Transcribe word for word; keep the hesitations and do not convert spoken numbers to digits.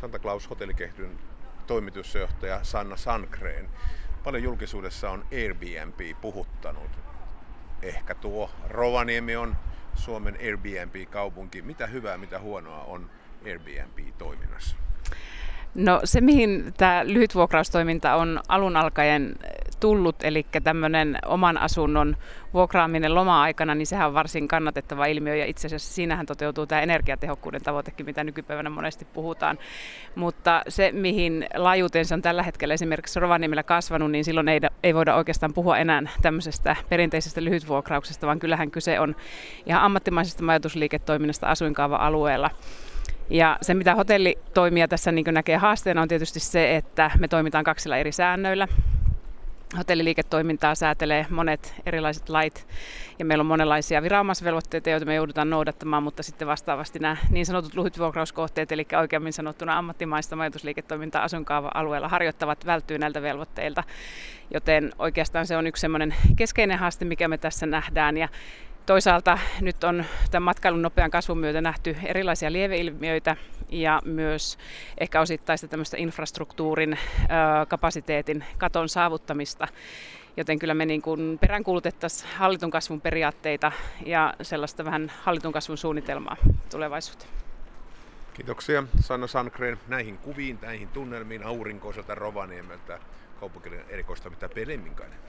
Santa Claus Hotellikehdyn toimitusjohtaja Sanna Sandgren. Paljon julkisuudessa on Airbnb puhuttanut. Ehkä tuo Rovaniemi on Suomen Airbnb-kaupunki. Mitä hyvää, mitä huonoa on Airbnb-toiminnassa? No se, mihin tämä lyhytvuokraustoiminta on alun alkaen tullut, eli tämmöinen oman asunnon vuokraaminen loma-aikana, niin sehän on varsin kannatettava ilmiö, ja itse asiassa siinähän toteutuu tämä energiatehokkuuden tavoitekin, mitä nykypäivänä monesti puhutaan. Mutta se, mihin laajuutensa on tällä hetkellä esimerkiksi Rovaniemellä kasvanut, niin silloin ei, ei voida oikeastaan puhua enää tämmöisestä perinteisestä lyhytvuokrauksesta, vaan kyllähän kyse on ihan ammattimaisesta majoitusliiketoiminnasta asuinkaava-alueella. Ja se, mitä hotellitoimija tässä niin näkee haasteena, on tietysti se, että me toimitaan kaksilla eri säännöillä. Hotelliliiketoimintaa säätelee monet erilaiset lait ja meillä on monenlaisia viranomaisvelvoitteita, joita me joudutaan noudattamaan, mutta sitten vastaavasti nämä niin sanotut lyhytvuokrauskohteet, eli oikeammin sanottuna ammattimaista majoitusliiketoimintaa asuinkaava-alueella harjoittavat, välttyy näiltä velvoitteilta, joten oikeastaan se on yksi semmoinen keskeinen haaste, mikä me tässä nähdään. Ja toisaalta nyt on tämän matkailun nopean kasvun myötä nähty erilaisia lieveilmiöitä ja myös ehkä osittaista tämmöistä infrastruktuurin kapasiteetin katon saavuttamista, joten kyllä me niin kuin peräänkuulutettaisiin hallitun kasvun periaatteita ja sellaista vähän hallitun kasvun suunnitelmaa tulevaisuuteen. Kiitoksia Sanna Sandgren näihin kuviin, näihin tunnelmiin aurinkoiselta Rovaniemeltä kaupunkien erikoistoiminta P. Lemminkainen.